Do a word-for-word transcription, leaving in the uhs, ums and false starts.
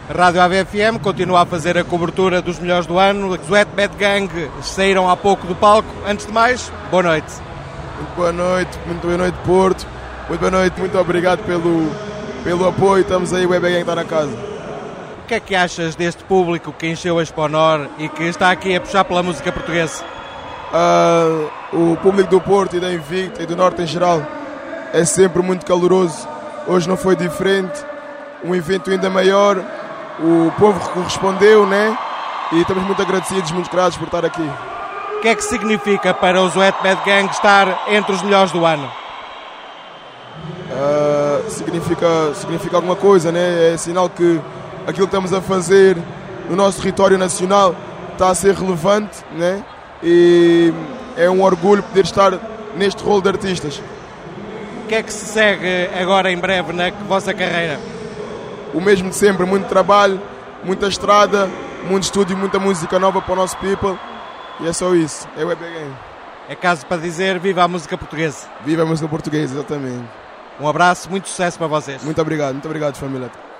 A Rádio A V F M continua a fazer a cobertura dos melhores do ano. Os Wet Bad Gang saíram há pouco do palco. Antes de mais, boa noite. Muito boa noite, muito boa noite Porto. Muito boa noite, muito obrigado pelo, pelo apoio. Estamos aí, o Wet Bad Gang está na casa. O que é que achas deste público que encheu a Exponor e que está aqui a puxar pela música portuguesa? Uh, o público do Porto e da Invicta e do Norte em geral é sempre muito caloroso. Hoje não foi diferente. Um evento ainda maior. O povo correspondeu, né? E estamos muito agradecidos, muito gratos por estar aqui. O que é que significa para os Wet Bad Gang estar entre os melhores do ano? Uh, significa, significa alguma coisa, né? É sinal que aquilo que estamos a fazer no nosso território nacional está a ser relevante, né? E é um orgulho poder estar neste rol de artistas. O que é que se segue agora em breve na vossa carreira? O mesmo de sempre, muito trabalho, muita estrada, muito estúdio, muita música nova para o nosso people. E é só isso, é o Wet Bad Gang. É caso para dizer viva a música portuguesa. Viva a música portuguesa, exatamente. Um abraço, muito sucesso para vocês. Muito obrigado, muito obrigado família.